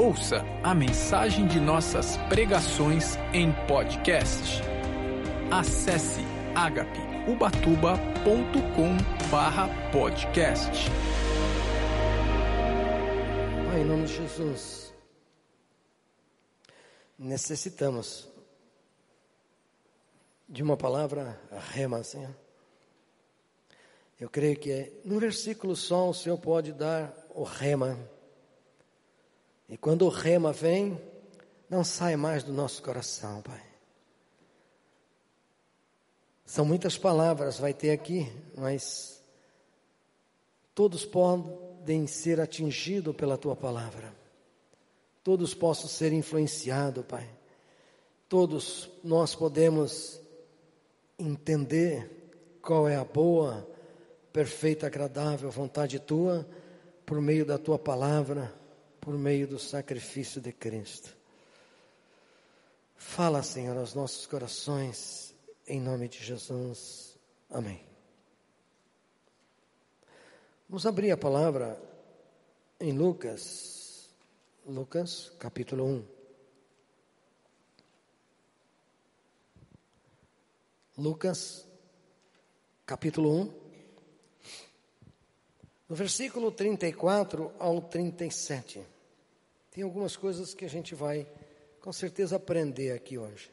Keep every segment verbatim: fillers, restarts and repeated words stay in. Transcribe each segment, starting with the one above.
Ouça a mensagem de nossas pregações em podcast. Acesse agape ubatuba ponto com barra podcast. Pai, em nome de Jesus, necessitamos de uma palavra rema, Senhor. Eu creio que num versículo só o Senhor pode dar o rema. E quando o rema vem, não sai mais do nosso coração, Pai. São muitas palavras, vai ter aqui, mas todos podem ser atingidos pela Tua palavra. Todos possam ser influenciados, Pai. Todos nós podemos entender qual é a boa, perfeita, agradável vontade Tua, por meio da Tua palavra, por meio do sacrifício de Cristo. Fala, Senhor, aos nossos corações, em nome de Jesus. Amém. Vamos abrir a palavra em Lucas, Lucas capítulo um. Lucas capítulo um. No versículo trinta e quatro ao trinta e sete, tem algumas coisas que a gente vai, com certeza, aprender aqui hoje.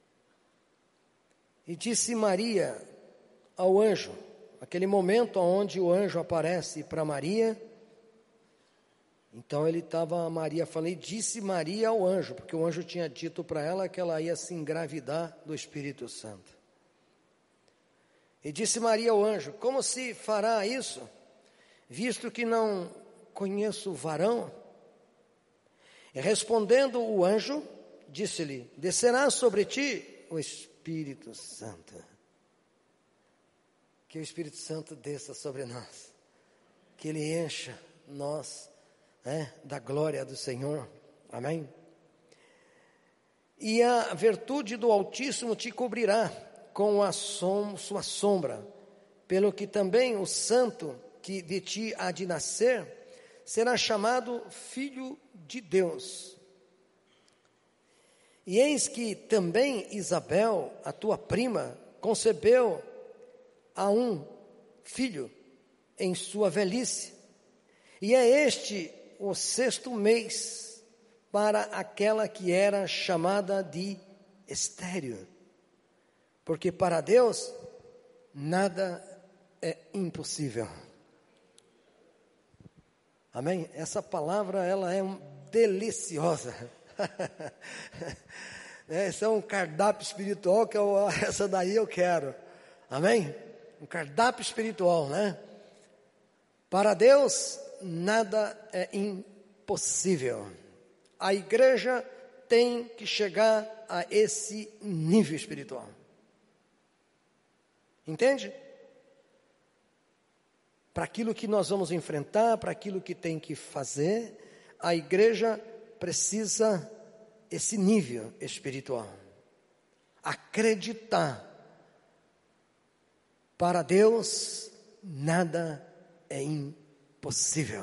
E disse Maria ao anjo, aquele momento onde o anjo aparece para Maria, então ele estava, Maria falei, disse Maria ao anjo, porque o anjo tinha dito para ela que ela ia se engravidar do Espírito Santo. E disse Maria ao anjo, como se fará isso? Visto que não conheço varão. E respondendo o anjo, disse-lhe, descerá sobre ti o Espírito Santo. Que o Espírito Santo desça sobre nós. Que Ele encha nós, né, da glória do Senhor. Amém? E a virtude do Altíssimo te cobrirá com a som, sua sombra, pelo que também o Santo que de ti há de nascer, será chamado Filho de Deus. E eis que também Isabel, a tua prima, concebeu a um filho em sua velhice. E é este o sexto mês para aquela que era chamada de estéril. Porque para Deus nada é impossível. Amém? Essa palavra, ela é deliciosa. Esse é um cardápio espiritual que eu, essa daí eu quero. Amém? Um cardápio espiritual, né? Para Deus, nada é impossível. A igreja tem que chegar a esse nível espiritual. Entende? Para aquilo que nós vamos enfrentar, para aquilo que tem que fazer, a igreja precisa esse nível espiritual. Acreditar. Para Deus, nada é impossível.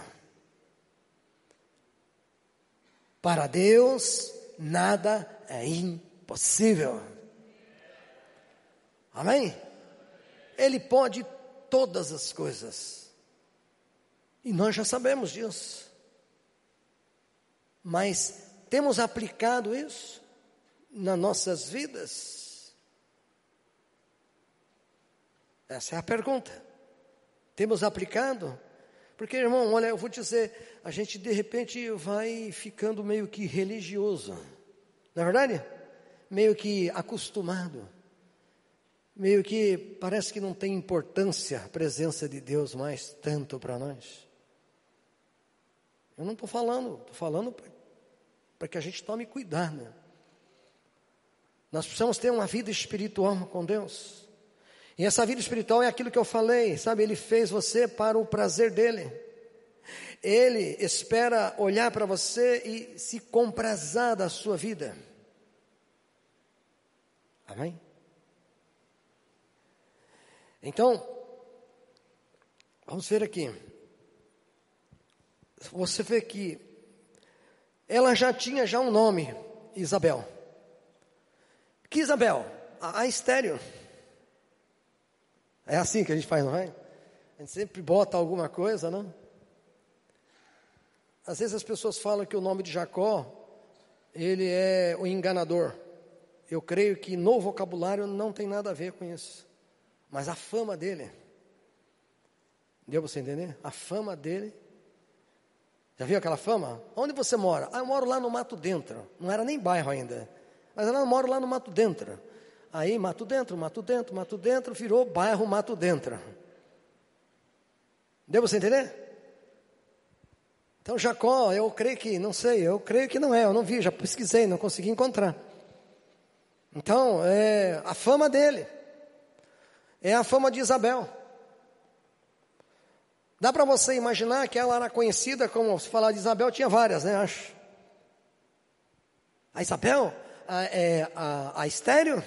Para Deus, nada é impossível. Amém? Ele pode todas as coisas. E nós já sabemos disso. Mas temos aplicado isso nas nossas vidas? Essa é a pergunta. Temos aplicado? Porque, irmão, olha, eu vou dizer, a gente de repente vai ficando meio que religioso. Não é verdade? Meio que acostumado. Meio que parece que não tem importância a presença de Deus mais tanto para nós. Eu não estou falando, estou falando para que a gente tome cuidado. Nós precisamos ter uma vida espiritual com Deus. E essa vida espiritual é aquilo que eu falei, sabe? Ele fez você para o prazer dele. Ele espera olhar para você e se comprazar da sua vida. Amém? Então, vamos ver aqui. Você vê que ela já tinha já um nome, Isabel. Que Isabel? A, a estéreo. É assim que a gente faz, não é? A gente sempre bota alguma coisa, não? Às vezes as pessoas falam que o nome de Jacó, ele é o enganador. Eu creio que no vocabulário não tem nada a ver com isso. Mas a fama dele, deu para você entender? A fama dele, já viu aquela fama? Onde você mora? Ah, eu moro lá no Mato Dentro. Não era nem bairro ainda. Mas eu moro lá no Mato Dentro. Aí, Mato Dentro, Mato Dentro, Mato Dentro, virou bairro Mato Dentro. Deu para você entender? Então Jacó, eu creio que, não sei, eu creio que não é, eu não vi, já pesquisei, não consegui encontrar. Então, é a fama dele, é a fama de Isabel. Dá para você imaginar que ela era conhecida como, se falar de Isabel, tinha várias, né, acho. A Isabel, a, é, a, a estéreo.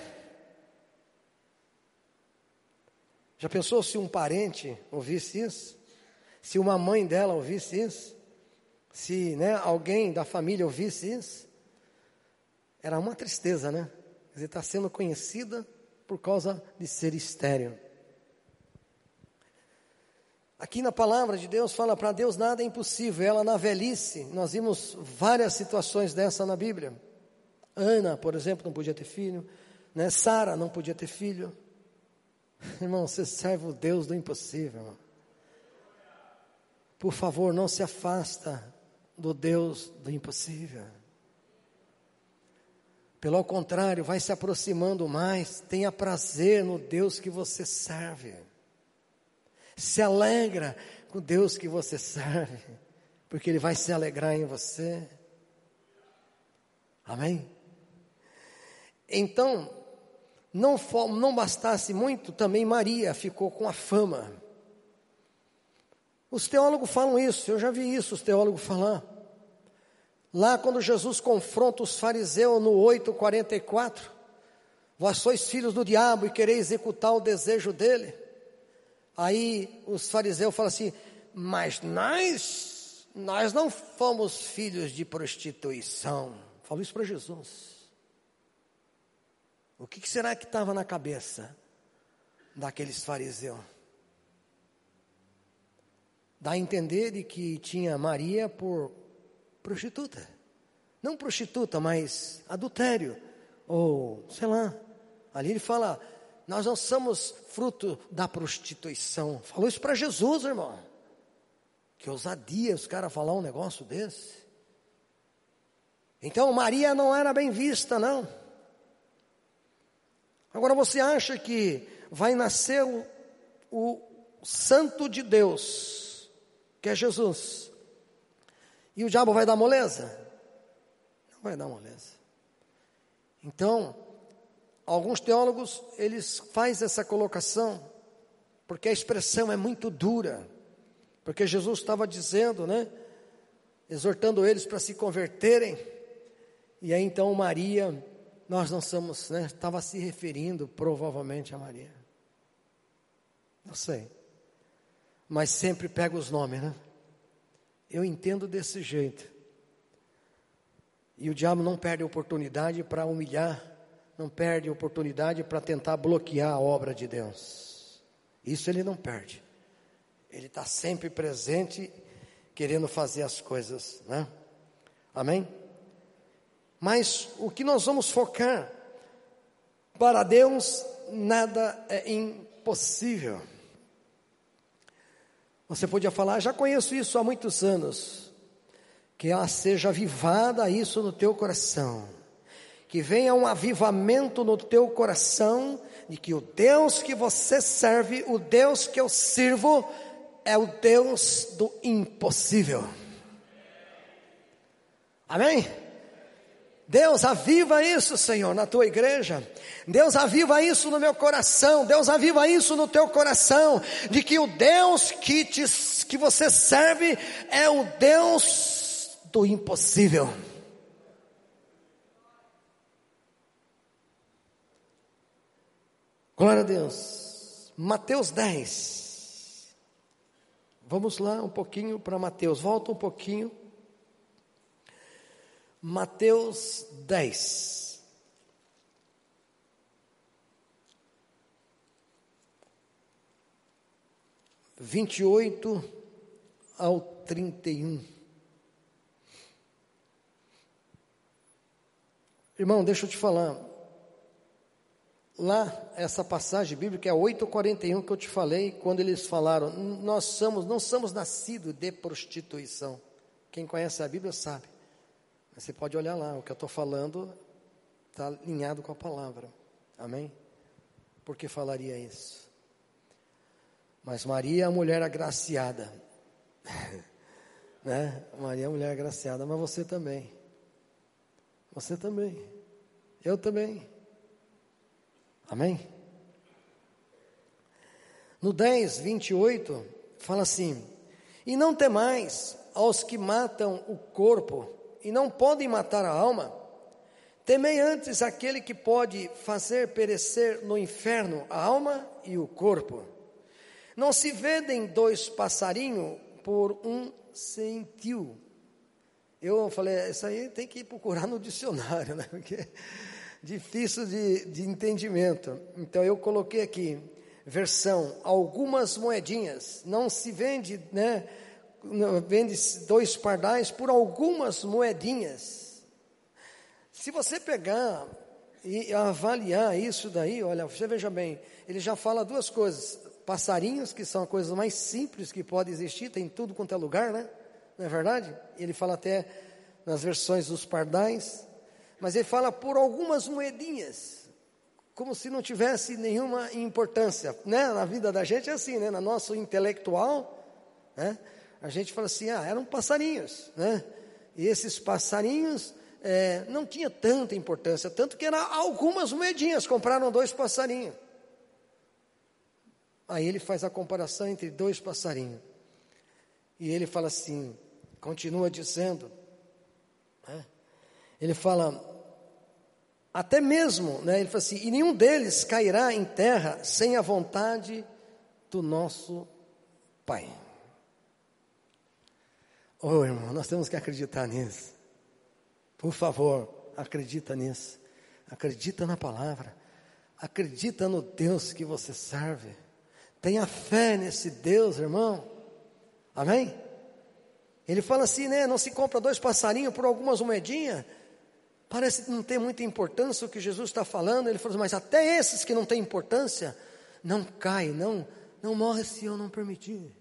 Já pensou se um parente ouvisse isso? Se uma mãe dela ouvisse isso? Se, né, alguém da família ouvisse isso? Era uma tristeza, né? Quer dizer, está sendo conhecida por causa de ser estéril. Aqui na palavra de Deus fala, para Deus nada é impossível. Ela na velhice, nós vimos várias situações dessa na Bíblia. Ana, por exemplo, não podia ter filho, né? Sara não podia ter filho. Irmão, você serve o Deus do impossível, irmão. Por favor, não se afasta do Deus do impossível. Pelo contrário, vai se aproximando mais. Tenha prazer no Deus que você serve. Se alegra com o Deus que você serve, porque Ele vai se alegrar em você. Amém? Então, não, não bastasse muito, também Maria ficou com a fama. Os teólogos falam isso, eu já vi isso, os teólogos falar. Lá quando Jesus confronta os fariseus no oito, quarenta e quatro, vós sois filhos do diabo e quereis executar o desejo dele. Aí os fariseus falam assim, mas nós, nós não fomos filhos de prostituição. Falou isso para Jesus. O que será que estava na cabeça daqueles fariseus? Dá a entender de que tinha Maria por prostituta. Não prostituta, mas adultério. Ou, sei lá. Ali ele fala, nós não somos fruto da prostituição. Falou isso para Jesus, irmão. Que ousadia os caras falar um negócio desse. Então Maria não era bem vista, não. Agora você acha que vai nascer o, o santo de Deus, que é Jesus, e o diabo vai dar moleza? Não vai dar moleza. Então, alguns teólogos, eles fazem essa colocação, porque a expressão é muito dura, porque Jesus estava dizendo, né, exortando eles para se converterem, e aí então Maria, nós não somos, né, estava se referindo provavelmente a Maria, não sei. Mas sempre pega os nomes, né? Eu entendo desse jeito. E o diabo não perde oportunidade para humilhar, não perde oportunidade para tentar bloquear a obra de Deus. Isso ele não perde. Ele está sempre presente, querendo fazer as coisas, né? Amém? Mas o que nós vamos focar, para Deus nada é impossível. Você podia falar, já conheço isso há muitos anos. Que ela seja avivada isso no teu coração. Que venha um avivamento no teu coração, de que o Deus que você serve, o Deus que eu sirvo, é o Deus do impossível. Amém? Deus, aviva isso, Senhor, na tua igreja. Deus, aviva isso no meu coração. Deus, aviva isso no teu coração, de que o Deus que, te, que você serve é o Deus do impossível. Glória a Deus. Mateus dez. Vamos lá um pouquinho para Mateus. Volta um pouquinho. Mateus dez. vinte e oito ao trinta e um. Irmão, deixa eu te falar. Lá, essa passagem bíblica é oito quarenta e um que eu te falei, quando eles falaram, nós somos, não somos nascidos de prostituição. Quem conhece a Bíblia sabe. Mas você pode olhar lá, o que eu estou falando está alinhado com a palavra. Amém? Por que falaria isso? Mas Maria é a mulher agraciada. Né? Maria é a mulher agraciada, mas você também. Você também. Eu também. Amém? No dez, vinte e oito, fala assim: e não temais aos que matam o corpo e não podem matar a alma, temei antes aquele que pode fazer perecer no inferno a alma e o corpo. Não se vendem dois passarinhos por um centil. Eu falei, isso aí tem que procurar no dicionário, né? Porque é difícil de, de entendimento. Então eu coloquei aqui, versão, algumas moedinhas. Não se vende, né? Vende dois pardais por algumas moedinhas. Se você pegar e avaliar isso daí, olha, você veja bem, ele já fala duas coisas. Passarinhos, que são a coisa mais simples que pode existir, tem tudo quanto é lugar, né? Não é verdade? Ele fala até nas versões dos pardais, mas ele fala por algumas moedinhas, como se não tivesse nenhuma importância, né? Na vida da gente é assim, né? Na nosso intelectual, né? A gente fala assim, ah, eram passarinhos, né? E esses passarinhos é, não tinha tanta importância, tanto que eram algumas moedinhas, compraram dois passarinhos. Aí ele faz a comparação entre dois passarinhos. E ele fala assim, continua dizendo, né? Ele fala, até mesmo, né? Ele fala assim, e nenhum deles cairá em terra sem a vontade do nosso Pai. Oh, irmão, nós temos que acreditar nisso. Por favor, acredita nisso. Acredita na palavra. Acredita no Deus que você serve. Tenha fé nesse Deus, irmão. Amém? Ele fala assim, né? Não se compra dois passarinhos por algumas moedinhas. Parece não ter muita importância o que Jesus está falando. Ele fala assim, mas até esses que não têm importância, não caem, não, não morre se eu não permitir.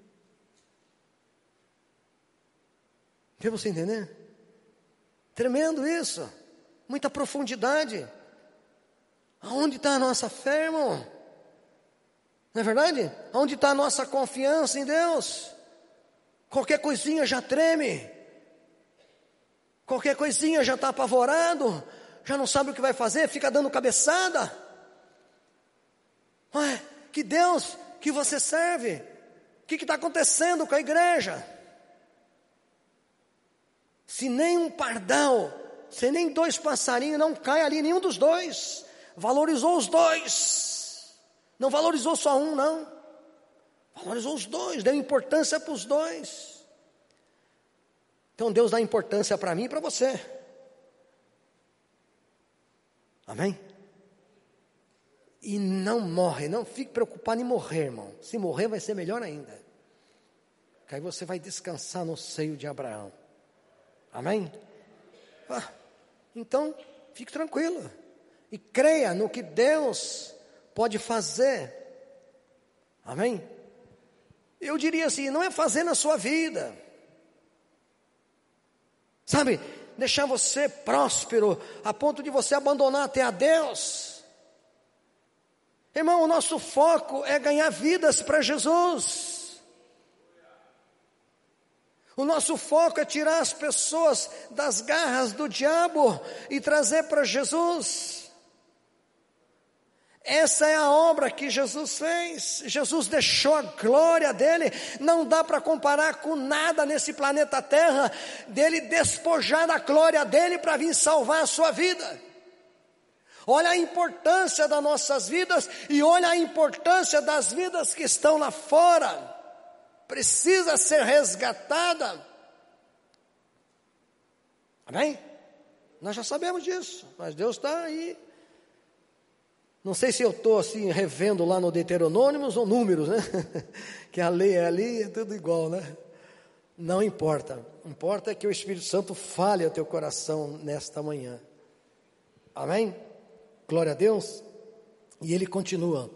Quer você entender? Tremendo isso. Muita profundidade. Aonde está a nossa fé, irmão? Não é verdade? Aonde está a nossa confiança em Deus? Qualquer coisinha já treme. Qualquer coisinha já está apavorado. Já não sabe o que vai fazer, fica dando cabeçada. Ué, que Deus que você serve? O que está acontecendo com a igreja? Se nem um pardal, se nem dois passarinhos, não cai ali nenhum dos dois. Valorizou os dois. Não valorizou só um, não. Valorizou os dois, deu importância para os dois. Então Deus dá importância para mim e para você. Amém? E não morre, não fique preocupado em morrer, irmão. Se morrer vai ser melhor ainda. Porque aí você vai descansar no seio de Abraão. Amém? Ah, então, fique tranquilo. E creia no que Deus pode fazer. Amém? Eu diria assim, não é fazer na sua vida. Sabe, deixar você próspero, a ponto de você abandonar até a Deus. Irmão, o nosso foco é ganhar vidas para Jesus. O nosso foco é tirar as pessoas das garras do diabo e trazer para Jesus. Essa é a obra que Jesus fez. Jesus deixou a glória dele. Não dá para comparar com nada nesse planeta Terra, dele despojar da glória dele para vir salvar a sua vida. Olha a importância das nossas vidas e olha a importância das vidas que estão lá fora. Precisa ser resgatada. Amém? Nós já sabemos disso, mas Deus está aí. Não sei se eu estou assim revendo lá no Deuteronômio ou números, né? Que a lei é ali, é tudo igual, né? Não importa. Importa que o Espírito Santo fale ao teu coração nesta manhã. Amém? Glória a Deus. E ele continua.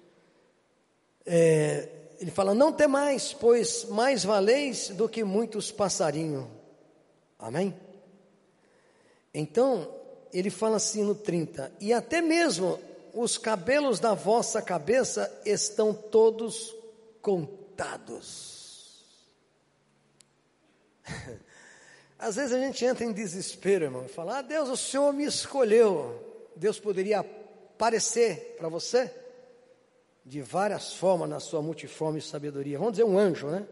É, ele fala, não temais, pois mais valeis do que muitos passarinhos. Amém? Então, ele fala assim no trinta, e até mesmo os cabelos da vossa cabeça estão todos contados. Às vezes a gente entra em desespero, irmão, e fala, ah, Deus, o Senhor me escolheu. Deus poderia aparecer para você de várias formas na sua multiforme sabedoria. Vamos dizer um anjo, né?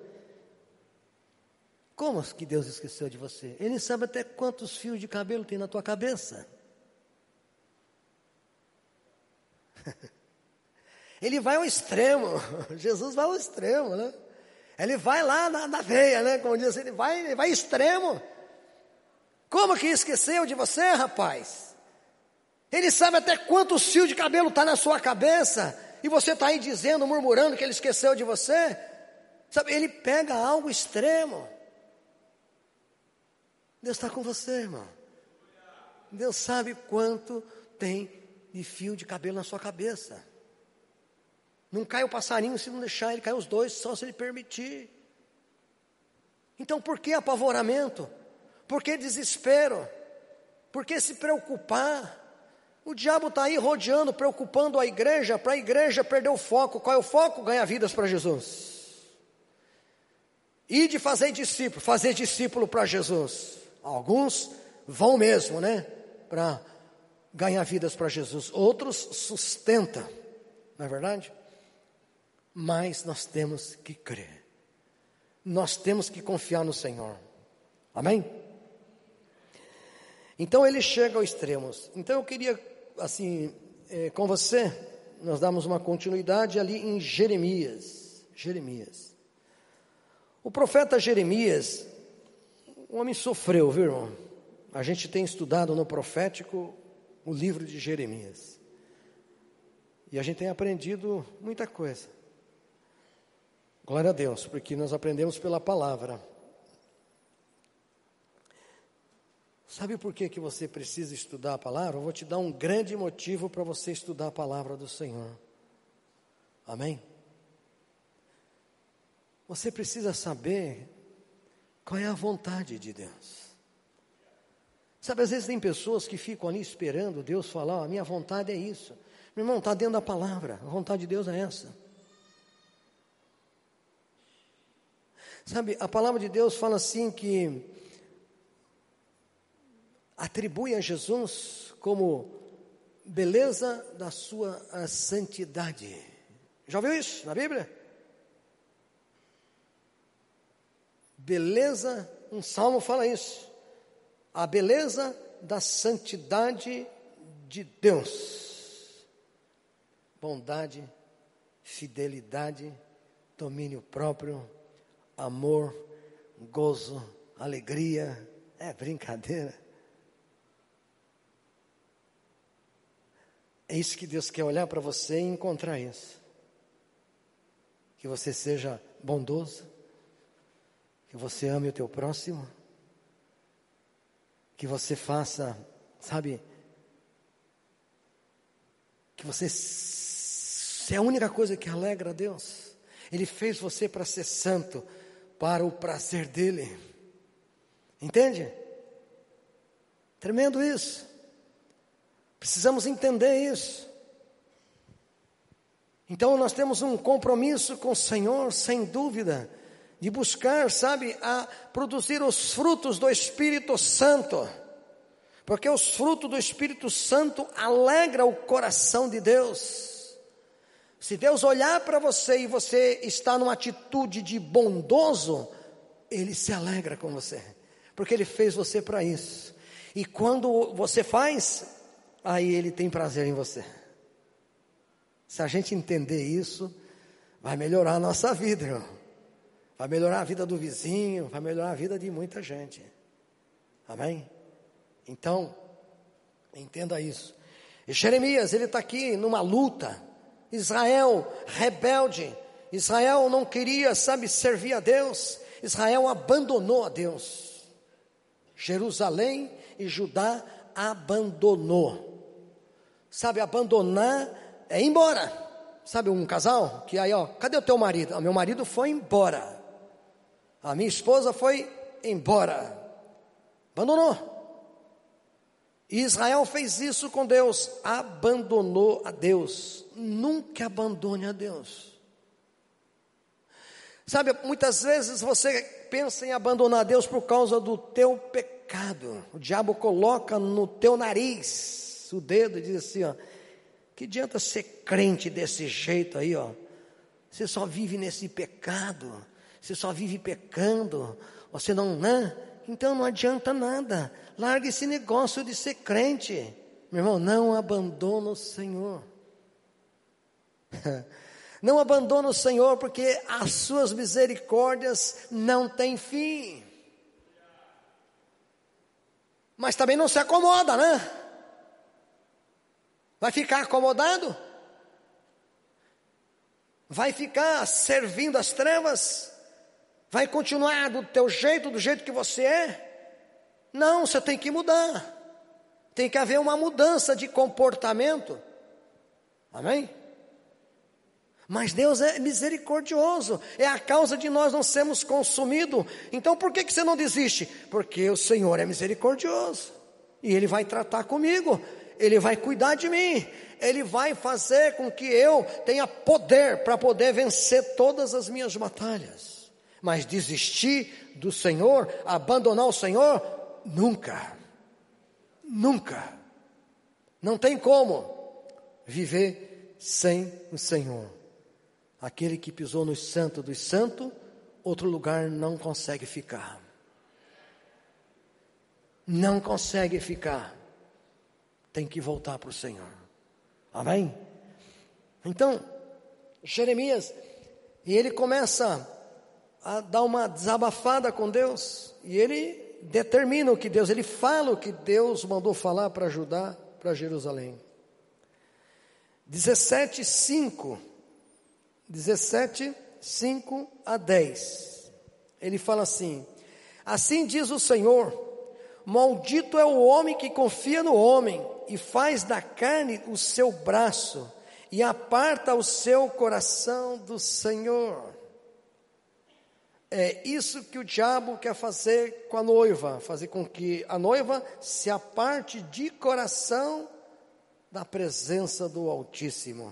Como que Deus esqueceu de você? Ele sabe até quantos fios de cabelo tem na tua cabeça. Ele vai ao extremo. Jesus vai ao extremo, né? Ele vai lá na, na veia, né? Como diz, ele vai, ele vai extremo. Como que esqueceu de você, rapaz? Ele sabe até quantos fios de cabelo está na sua cabeça. E você está aí dizendo, murmurando que ele esqueceu de você. Sabe, ele pega algo extremo. Deus está com você, irmão. Deus sabe quanto tem de fio de cabelo na sua cabeça. Não cai o passarinho se não deixar, ele cai os dois, só se ele permitir. Então por que apavoramento? Por que desespero? Por que se preocupar? O diabo está aí rodeando, preocupando a igreja, para a igreja perder o foco. Qual é o foco? Ganhar vidas para Jesus. E de fazer discípulo, fazer discípulo para Jesus. Alguns vão mesmo, né? Para ganhar vidas para Jesus. Outros sustenta, não é verdade? Mas nós temos que crer. Nós temos que confiar no Senhor. Amém? Então ele chega ao extremo. Então eu queria, assim, é, com você, nós damos uma continuidade ali em Jeremias. Jeremias. O profeta Jeremias, o homem sofreu, viu, irmão? A gente tem estudado no profético o livro de Jeremias. E a gente tem aprendido muita coisa. Glória a Deus, porque nós aprendemos pela palavra. Sabe por que que você precisa estudar a palavra? Eu vou te dar um grande motivo para você estudar a palavra do Senhor. Amém? Você precisa saber qual é a vontade de Deus. Sabe, às vezes tem pessoas que ficam ali esperando Deus falar, a minha vontade é isso. Meu irmão, está dentro da palavra, a vontade de Deus é essa. Sabe, a palavra de Deus fala assim que atribui a Jesus como beleza da sua santidade. Já ouviu isso na Bíblia? Beleza, um salmo fala isso. A beleza da santidade de Deus. Bondade, fidelidade, domínio próprio, amor, gozo, alegria. É brincadeira. É isso que Deus quer olhar para você e encontrar isso. Que você seja bondoso, que você ame o teu próximo, que você faça, sabe, que você, é a única coisa que alegra a Deus. Ele fez você para ser santo, para o prazer dele. Entende? Tremendo isso. Precisamos entender isso. Então nós temos um compromisso com o Senhor, sem dúvida, de buscar, sabe, a produzir os frutos do Espírito Santo. Porque os frutos do Espírito Santo alegram o coração de Deus. Se Deus olhar para você e você está numa atitude de bondoso, Ele se alegra com você. Porque Ele fez você para isso. E quando você faz, aí Ele tem prazer em você. Se a gente entender isso, vai melhorar a nossa vida, irmão. Vai melhorar a vida do vizinho, vai melhorar a vida de muita gente. Amém? Então, entenda isso. E Jeremias, ele está aqui numa luta. Israel rebelde. Israel não queria, sabe, servir a Deus. Israel abandonou a Deus. Jerusalém e Judá abandonou. Sabe, abandonar é ir embora. Sabe um casal que aí, ó, cadê o teu marido? Ah, meu marido foi embora. A minha esposa foi embora. Abandonou. E Israel fez isso com Deus, abandonou a Deus. Nunca abandone a Deus. Sabe, muitas vezes você pensa em abandonar a Deus por causa do teu pecado. O diabo coloca no teu nariz o dedo e diz assim, ó, que adianta ser crente desse jeito aí, ó. Você só vive nesse pecado, você só vive pecando, você não, né? Então não adianta nada. Larga esse negócio de ser crente. Meu irmão, não abandona o Senhor. Não abandona o Senhor, porque as suas misericórdias não têm fim. Mas também não se acomoda, né? Vai ficar acomodado? Vai ficar servindo as trevas? Vai continuar do teu jeito, do jeito que você é? Não, você tem que mudar. Tem que haver uma mudança de comportamento. Amém? Mas Deus é misericordioso. É a causa de nós não sermos consumidos. Então por que que você não desiste? Porque o Senhor é misericordioso. E Ele vai tratar comigo. Ele vai cuidar de mim. Ele vai fazer com que eu tenha poder para poder vencer todas as minhas batalhas. Mas desistir do Senhor, abandonar o Senhor, nunca. Nunca. Não tem como viver sem o Senhor. Aquele que pisou no santo dos santos, outro lugar não consegue ficar. Não consegue ficar. Tem que voltar para o Senhor. Amém? Então, Jeremias, e ele começa a dar uma desabafada com Deus, e ele determina o que Deus, ele fala o que Deus mandou falar para Judá, para Jerusalém. dezessete, cinco, dezessete, cinco a dez, ele fala assim: assim diz o Senhor, maldito é o homem que confia no homem, e faz da carne o seu braço, e aparta o seu coração do Senhor. É isso que o diabo quer fazer com a noiva, fazer com que a noiva se aparte de coração da presença do Altíssimo.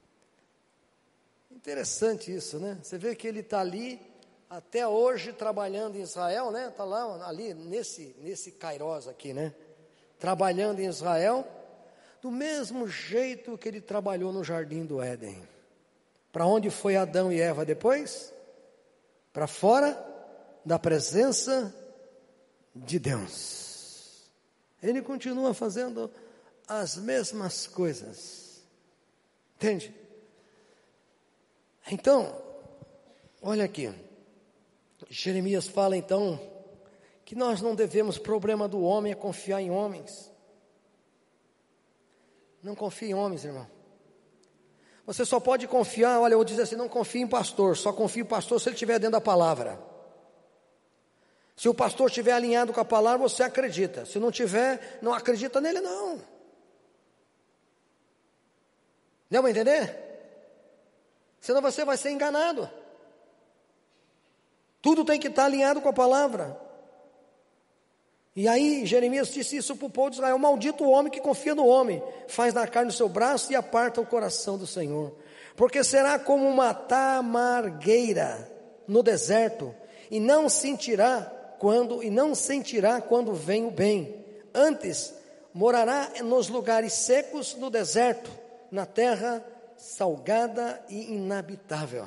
Interessante isso, né? Você vê que ele está ali, até hoje, trabalhando em Israel, né? Está lá, ali, nesse, nesse Cairós aqui, né? Trabalhando em Israel, do mesmo jeito que ele trabalhou no Jardim do Éden. Para onde foi Adão e Eva depois? Para fora da presença de Deus. Ele continua fazendo as mesmas coisas. Entende? Então, olha aqui. Jeremias fala então que nós não devemos, problema do homem é confiar em homens. Não confie em homens, irmão. Você só pode confiar, olha, eu vou dizer assim, não confie em pastor, só confie em pastor se ele estiver dentro da palavra. Se o pastor estiver alinhado com a palavra, você acredita. Se não tiver, não acredita nele, não. Deu para entender? Senão você vai ser enganado. Tudo tem que estar alinhado com a palavra. E aí Jeremias disse isso para o povo de Israel: maldito o homem que confia no homem, faz da carne o seu braço e aparta o coração do Senhor. Porque será como uma tamargueira no deserto, e não sentirá quando, e não sentirá quando vem o bem. Antes morará nos lugares secos do deserto, na terra salgada e inabitável.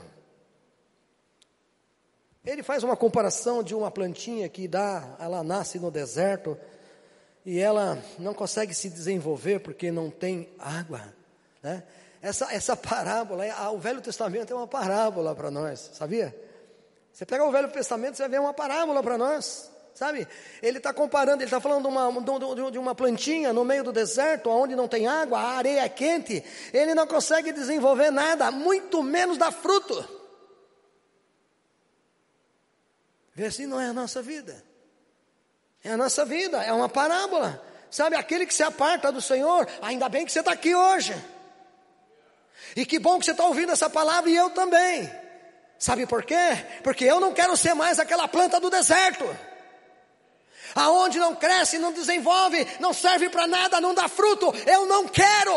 Ele faz uma comparação de uma plantinha que dá, ela nasce no deserto e ela não consegue se desenvolver porque não tem água, né? Essa, essa parábola, o Velho Testamento é uma parábola para nós, sabia? Você pega o Velho Testamento, você vai ver uma parábola para nós. sabe? Ele está comparando, ele está falando de uma, de uma plantinha no meio do deserto, onde não tem água, a areia é quente, ele não consegue desenvolver nada, muito menos dar fruto. Vê se não é a nossa vida. É a nossa vida, é uma parábola. Sabe, aquele que se aparta do Senhor, ainda bem que você está aqui hoje. E que bom que você está ouvindo essa palavra e eu também. Sabe por quê? Porque eu não quero ser mais aquela planta do deserto, aonde não cresce, não desenvolve, não serve para nada, não dá fruto. Eu não quero.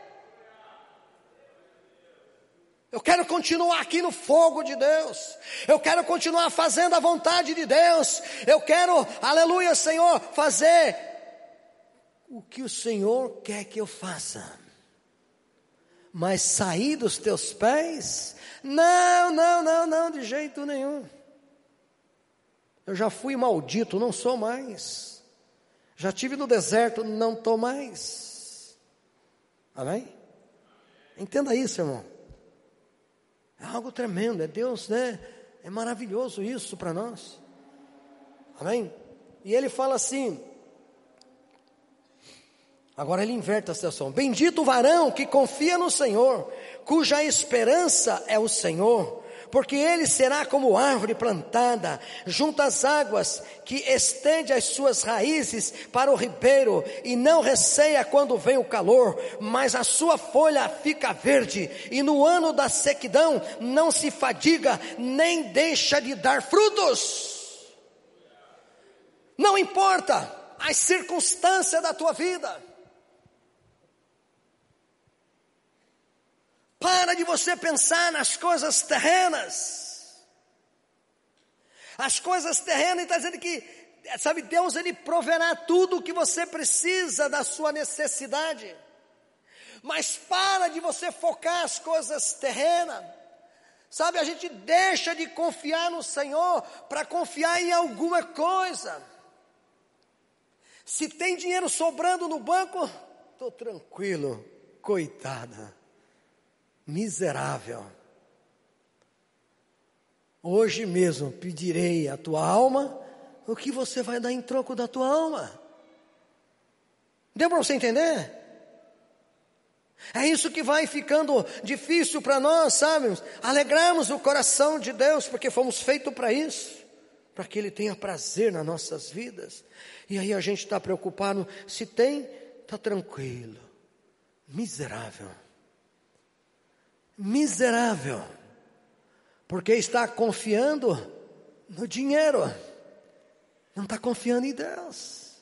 Eu quero continuar aqui no fogo de Deus. Eu quero continuar fazendo a vontade de Deus. Eu quero, aleluia, Senhor, fazer o que o Senhor quer que eu faça. Mas sair dos teus pés? Não, não, não, não, de jeito nenhum. Eu já fui maldito, não sou mais. Já tive no deserto, não estou mais. Amém? Entenda isso, irmão. É algo tremendo, é Deus, né? É maravilhoso isso para nós. Amém? E ele fala assim, agora ele inverte a situação. Bendito o varão que confia no Senhor, cuja esperança é o Senhor, porque ele será como árvore plantada junto às águas, que estende as suas raízes para o ribeiro, e não receia quando vem o calor, mas a sua folha fica verde, e no ano da sequidão não se fadiga, nem deixa de dar frutos. Não importa as circunstâncias da tua vida. Para de você pensar nas coisas terrenas. As coisas terrenas, está dizendo que, sabe, Deus ele proverá tudo o que você precisa da sua necessidade. Mas para de você focar as coisas terrenas. Sabe, a gente deixa de confiar no Senhor para confiar em alguma coisa. Se tem dinheiro sobrando no banco, estou tranquilo, coitada. Miserável. Hoje mesmo pedirei a tua alma, o que você vai dar em troco da tua alma? Deu para você entender? É isso que vai ficando difícil para nós, sabe? Alegrarmos o coração de Deus, porque fomos feitos para isso, para que Ele tenha prazer nas nossas vidas. E aí a gente está preocupado, se tem, está tranquilo. Miserável. Miserável, porque está confiando no dinheiro, não está confiando em Deus.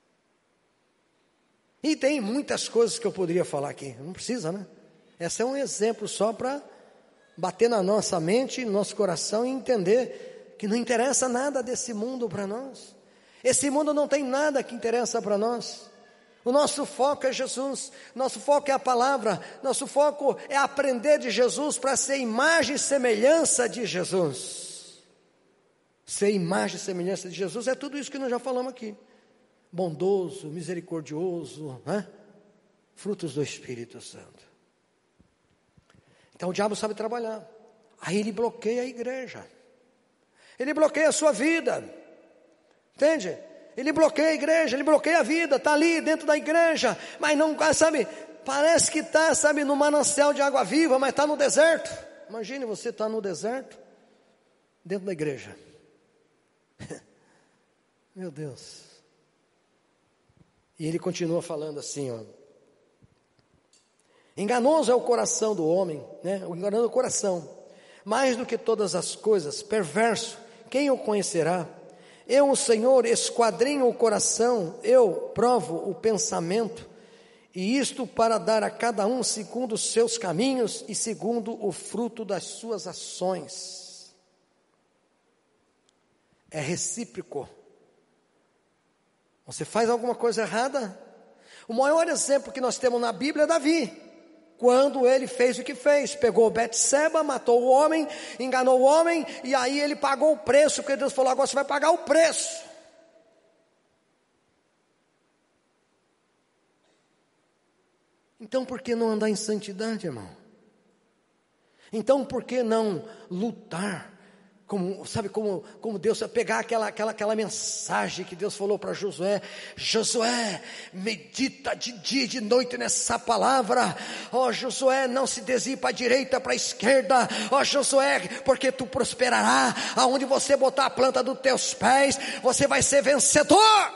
E tem muitas coisas que eu poderia falar aqui, não precisa, né? Esse é um exemplo só para bater na nossa mente, no nosso coração e entender que não interessa nada desse mundo para nós. Esse mundo não tem nada que interessa para nós. O nosso foco é Jesus, nosso foco é a palavra, nosso foco é aprender de Jesus para ser imagem e semelhança de Jesus. Ser imagem e semelhança de Jesus é tudo isso que nós já falamos aqui. Bondoso, misericordioso, né? Frutos do Espírito Santo. Então o diabo sabe trabalhar. Aí ele bloqueia a igreja. Ele bloqueia a sua vida. Entende? Ele bloqueia a igreja, ele bloqueia a vida, está ali dentro da igreja, mas não, sabe, parece que está, sabe, no manancial de água viva, mas está no deserto. Imagine você estar no deserto, dentro da igreja. Meu Deus. E ele continua falando assim, ó. Enganoso é o coração do homem, né? O enganoso é o coração, mais do que todas as coisas, perverso, quem o conhecerá? Eu, o Senhor, esquadrinho o coração, eu provo o pensamento, e isto para dar a cada um segundo os seus caminhos e segundo o fruto das suas ações. É recíproco. Você faz alguma coisa errada? O maior exemplo que nós temos na Bíblia é Davi. Quando ele fez o que fez, pegou Betseba, matou o homem, enganou o homem, e aí ele pagou o preço, porque Deus falou, agora você vai pagar o preço. Então por que não andar em santidade, irmão? Então por que não lutar Como, sabe como, como Deus vai pegar aquela, aquela, aquela mensagem que Deus falou para Josué: Josué, medita de dia e de noite nessa palavra. Ó Josué, não se desvie para a direita, para a esquerda. Ó Josué, porque tu prosperará. Aonde você botar a planta dos teus pés, você vai ser vencedor.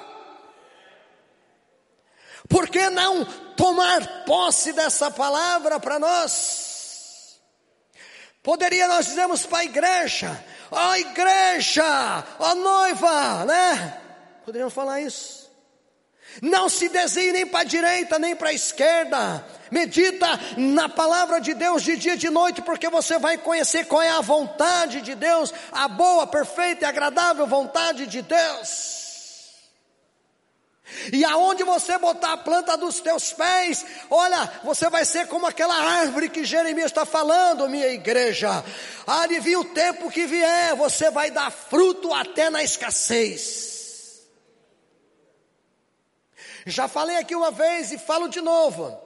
Por que não tomar posse dessa palavra para nós? Poderia nós dizermos para a igreja: ó igreja, ó noiva, né? Poderíamos falar isso. Não se desvie nem para a direita, nem para a esquerda. Medita na palavra de Deus de dia e de noite, porque você vai conhecer qual é a vontade de Deus, a boa, perfeita e agradável vontade de Deus. E aonde você botar a planta dos teus pés, olha, você vai ser como aquela árvore que Jeremias está falando, minha igreja. Adivinha o tempo que vier, você vai dar fruto até na escassez. Já falei aqui uma vez e falo de novo.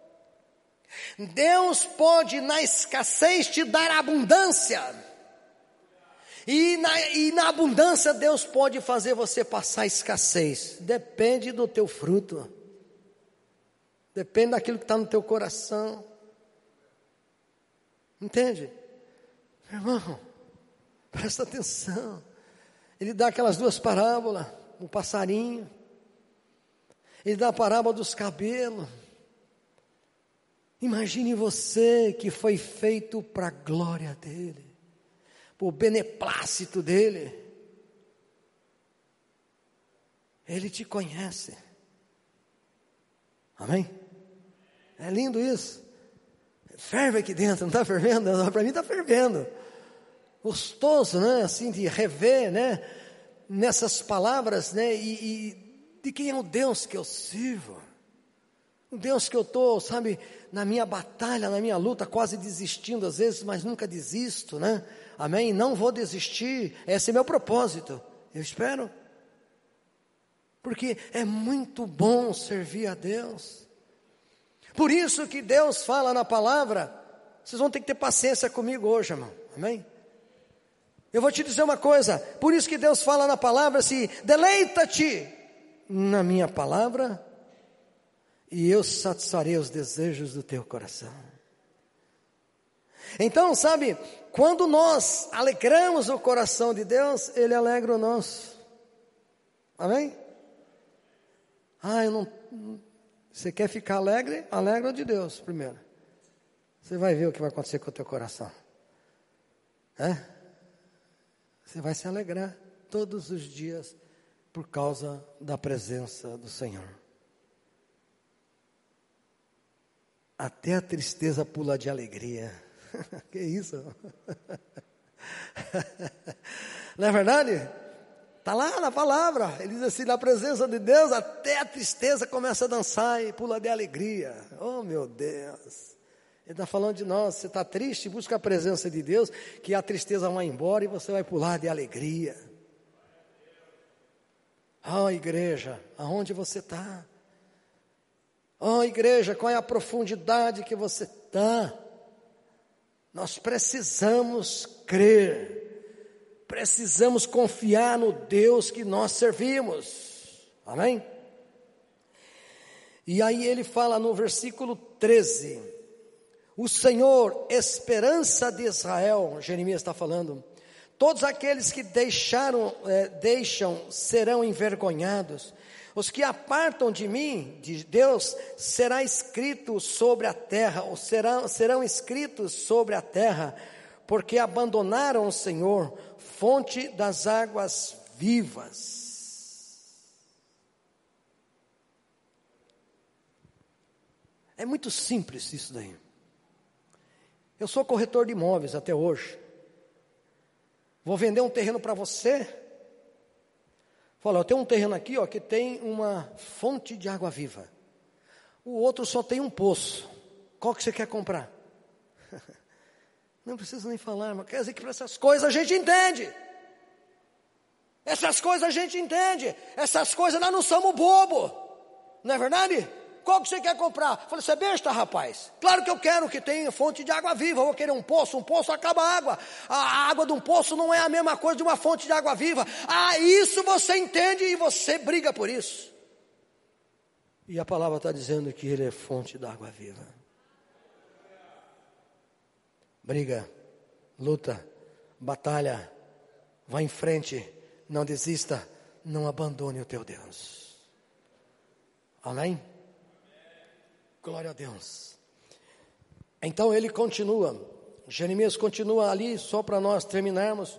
Deus pode na escassez te dar abundância. E na, e na abundância Deus pode fazer você passar escassez. Depende do teu fruto. Depende daquilo que está no teu coração. Entende? Irmão, presta atenção. Ele dá aquelas duas parábolas. O passarinho. Ele dá a parábola dos cabelos. Imagine você que foi feito para a glória dele, por beneplácito dele. Ele te conhece. Amém? É lindo isso. Ferve aqui dentro, não está fervendo? Para mim está fervendo. Gostoso, né? Assim, de rever, né? Nessas palavras, né? E, e de quem é o Deus que eu sirvo. O Deus que eu estou, sabe, na minha batalha, na minha luta, quase desistindo às vezes, mas nunca desisto, né? Amém? Não vou desistir, esse é meu propósito, eu espero. Porque é muito bom servir a Deus. Por isso que Deus fala na palavra, vocês vão ter que ter paciência comigo hoje, irmão, amém? Eu vou te dizer uma coisa, por isso que Deus fala na palavra assim: deleita-te na minha palavra, e eu satisfarei os desejos do teu coração. Então, sabe, quando nós alegramos o coração de Deus, Ele alegra o nosso. Amém? Ah, eu não... Você quer ficar alegre? Alegra o de Deus primeiro. Você vai ver o que vai acontecer com o teu coração. É? Você vai se alegrar todos os dias por causa da presença do Senhor. Até a tristeza pula de alegria. Que isso? Não é verdade? Está lá na palavra. Ele diz assim: na presença de Deus, até a tristeza começa a dançar e pula de alegria. Oh meu Deus. Ele está falando de nós. Você está triste, busca a presença de Deus, que a tristeza vai embora e você vai pular de alegria. Oh igreja, aonde você está? Oh igreja, qual é a profundidade que você está? Nós precisamos crer, precisamos confiar no Deus que nós servimos, amém? E aí ele fala no versículo treze, o Senhor, esperança de Israel, Jeremias está falando, todos aqueles que deixaram, é, deixam serão envergonhados. Os que apartam de mim, de Deus, será escrito sobre a terra, ou serão, serão escritos sobre a terra, porque abandonaram o Senhor, fonte das águas vivas. É muito simples isso daí. Eu sou corretor de imóveis até hoje. Vou vender um terreno para você. Fala, eu tenho um terreno aqui, ó, que tem uma fonte de água viva. O outro só tem um poço. Qual que você quer comprar? Não precisa nem falar, mas quer dizer que para essas coisas a gente entende. Essas coisas a gente entende. Essas coisas nós não somos bobo. Não é verdade? qual que você quer comprar? Eu falei, você é besta, rapaz? Claro que eu quero que tenha fonte de água viva. Eu vou querer um poço, um poço acaba a água. A água de um poço não é a mesma coisa de uma fonte de água viva. Ah, isso você entende e você briga por isso. E a palavra está dizendo que ele é fonte da água viva. Briga, luta, batalha, vá em frente, não desista, não abandone o teu Deus. Amém? Glória a Deus. Então ele continua, Jeremias continua ali, só para nós terminarmos.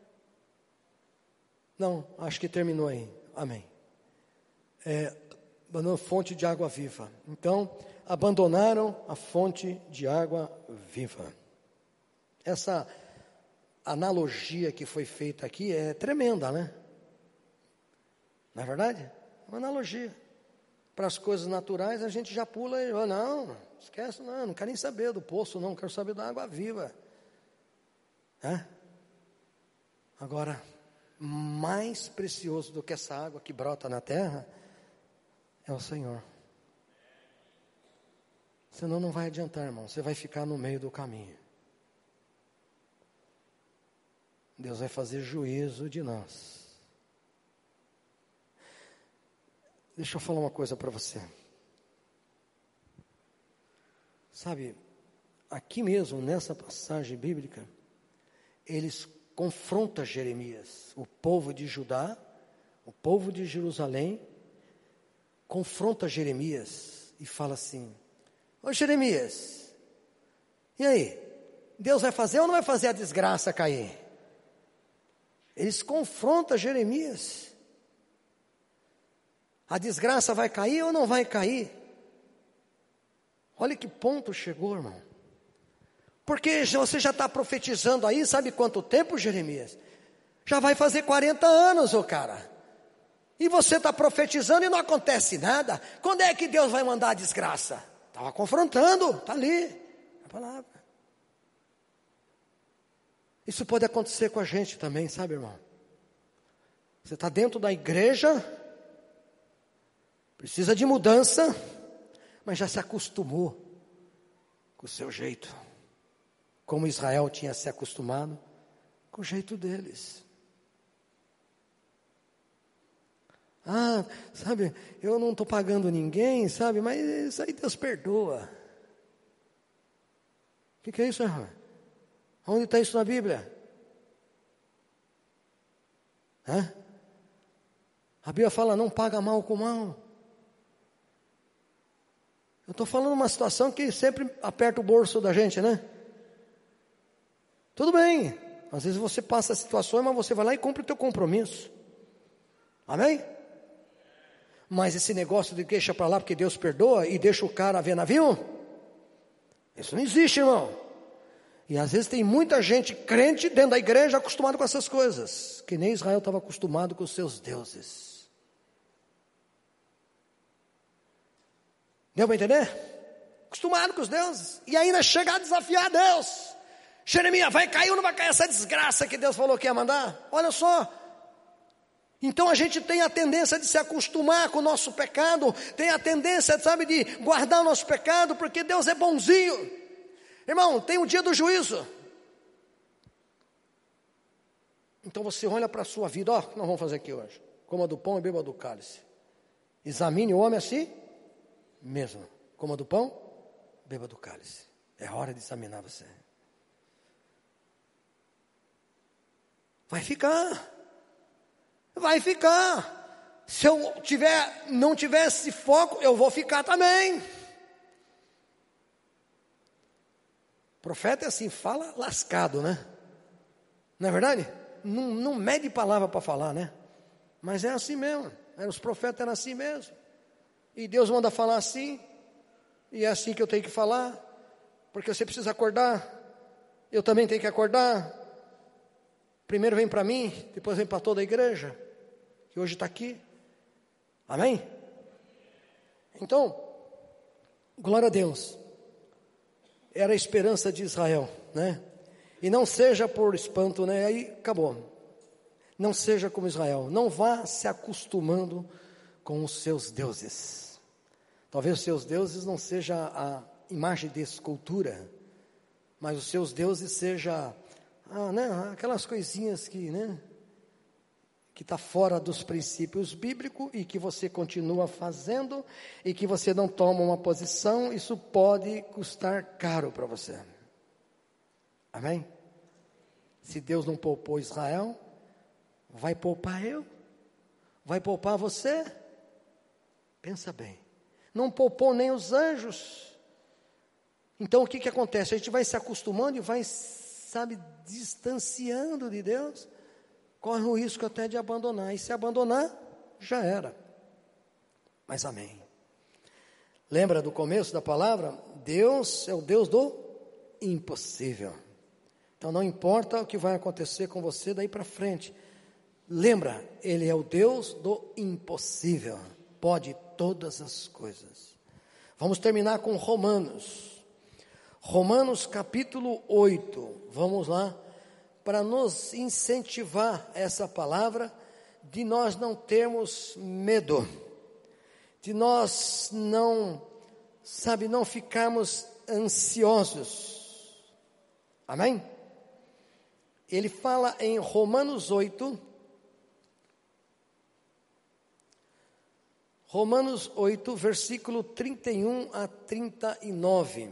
Não, acho que terminou aí, amém. É, abandonou a fonte de água viva. Então, abandonaram a fonte de água viva. Essa analogia que foi feita aqui é tremenda, né? Não é verdade? Uma analogia. Para as coisas naturais a gente já pula e, oh, não, esquece, não, não quero nem saber do poço, não, quero saber da água viva. É? Agora, mais precioso do que essa água que brota na terra é o Senhor. Senão não vai adiantar, irmão, você vai ficar no meio do caminho. Deus vai fazer juízo de nós. Deixa eu falar uma coisa para você. Sabe, aqui mesmo, nessa passagem bíblica, eles confrontam Jeremias, o povo de Judá, o povo de Jerusalém, confronta Jeremias e fala assim, ô Jeremias, e aí, Deus vai fazer ou não vai fazer a desgraça cair? Eles confrontam Jeremias. A desgraça vai cair ou não vai cair? Olha que ponto chegou, irmão. Porque você já está profetizando aí, sabe quanto tempo, Jeremias? Já vai fazer quarenta anos, ô cara. E você está profetizando e não acontece nada. Quando é que Deus vai mandar a desgraça? Estava confrontando, está ali, a palavra. Isso pode acontecer com a gente também, sabe, irmão? Você está dentro da igreja, precisa de mudança, mas já se acostumou com o seu jeito. Como Israel tinha se acostumado com o jeito deles. Ah, sabe, eu não estou pagando ninguém, sabe, mas isso aí Deus perdoa. O que, que é isso, irmão? Onde está isso na Bíblia? Hã? A Bíblia fala, não paga mal com mal. Eu estou falando uma situação que sempre aperta o bolso da gente, né? Tudo bem, às vezes você passa situações, mas você vai lá e cumpre o teu compromisso. Amém? Mas esse negócio de deixa para lá porque Deus perdoa e deixa o cara ver navio, isso não existe, irmão. E às vezes tem muita gente crente dentro da igreja acostumado com essas coisas, que nem Israel estava acostumado com os seus deuses. Deu para entender? Acostumado com os deuses. E ainda chegar a desafiar Deus. Jeremias, vai cair ou não vai cair essa desgraça que Deus falou que ia mandar? Olha só. Então a gente tem a tendência de se acostumar com o nosso pecado. Tem a tendência, sabe, de guardar o nosso pecado, porque Deus é bonzinho. Irmão, tem o dia do juízo. Então você olha para a sua vida, ó, o que nós vamos fazer aqui hoje? Coma do pão e beba do cálice. Examine o homem assim mesmo. Coma do pão, beba do cálice. É hora de examinar você. Vai ficar. Vai ficar. Se eu tiver, não tiver esse foco, eu vou ficar também. Profeta é assim, fala lascado, né? Não é verdade? Não, não mede palavra para falar, né? Mas é assim mesmo. Os profetas eram assim mesmo. E Deus manda falar assim. E é assim que eu tenho que falar. Porque você precisa acordar. Eu também tenho que acordar. Primeiro vem para mim, depois vem para toda a igreja. Que hoje está aqui. Amém? Então, glória a Deus. Era a esperança de Israel, né? E não seja por espanto, né? Aí acabou. Não seja como Israel. Não vá se acostumando com os seus deuses. Talvez os seus deuses não seja a imagem de escultura, mas os seus deuses seja ah, né, aquelas coisinhas que, né, que está fora dos princípios bíblicos e que você continua fazendo e que você não toma uma posição. Isso pode custar caro para você. Amém? Se Deus não poupou Israel, vai poupar eu? Vai poupar você? Pensa bem. Não poupou nem os anjos. Então o que que acontece? A gente vai se acostumando e vai, sabe, distanciando de Deus. Corre o risco até de abandonar. E se abandonar, já era. Mas amém. Lembra do começo da palavra? Deus é o Deus do impossível. Então não importa o que vai acontecer com você daí para frente. Lembra, Ele é o Deus do impossível. Pode todas as coisas. Vamos terminar com Romanos. Romanos capítulo oito. Vamos lá. Para nos incentivar essa palavra, de nós não termos medo. De nós não, sabe, não ficarmos ansiosos. Amém? Ele fala em Romanos oito. Romanos oito, versículo trinta e um a trinta e nove.